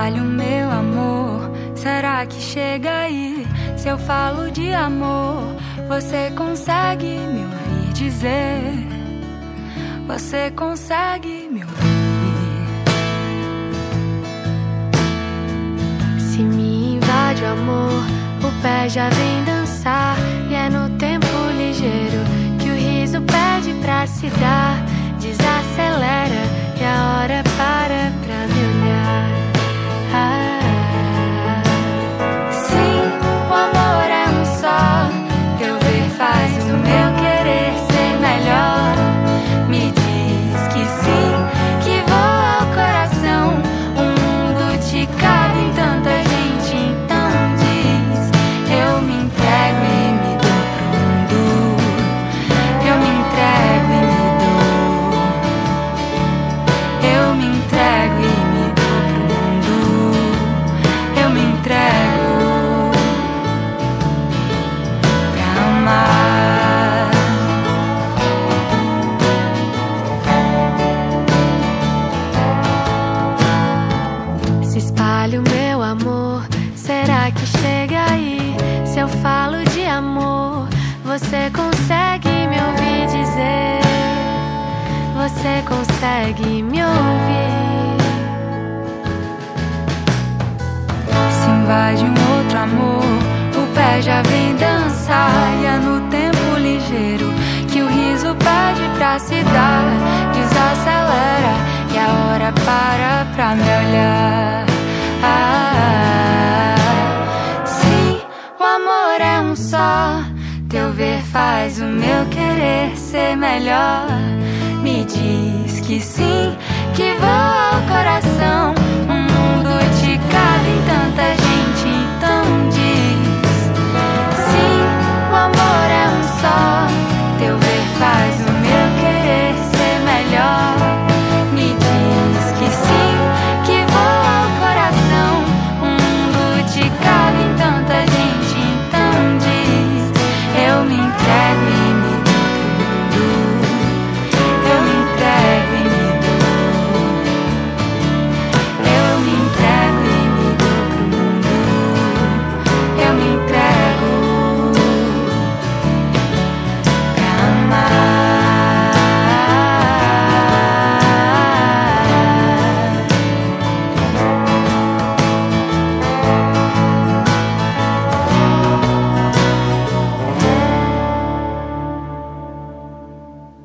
espalho meu amor, será que chega aí? Se eu falo de amor, você consegue me ouvir dizer? Você consegue me ouvir? Se me invade o amor, o pé já vem dançar. E é no tempo ligeiro que o riso pede pra se dar. Desacelera e a hora para pra me olhar. Sim, o amor é um só. Teu ver faz o meu querer ser melhor. Me diz que sim, que voa ao coração. O mundo te cabe em tanta gente, então diz. Eu me entrego e me dou pro mundo. Eu me entrego e me dou. Eu me entrego e me dou pro mundo. Eu me entrego pra amar. Se espalha o meu amor, será que chega aí? Se eu falo de amor, você consegue me ouvir dizer? Você consegue me ouvir? Se invade um outro amor, o pé já vem dançar. E é no tempo ligeiro que o riso pede pra se dar. Desacelera e a hora para pra me olhar. Sim, o amor é um só. Teu ver faz o meu querer ser melhor. Me diz que sim, que voa ao coração. O mundo te cabe em tanta gente, então diz.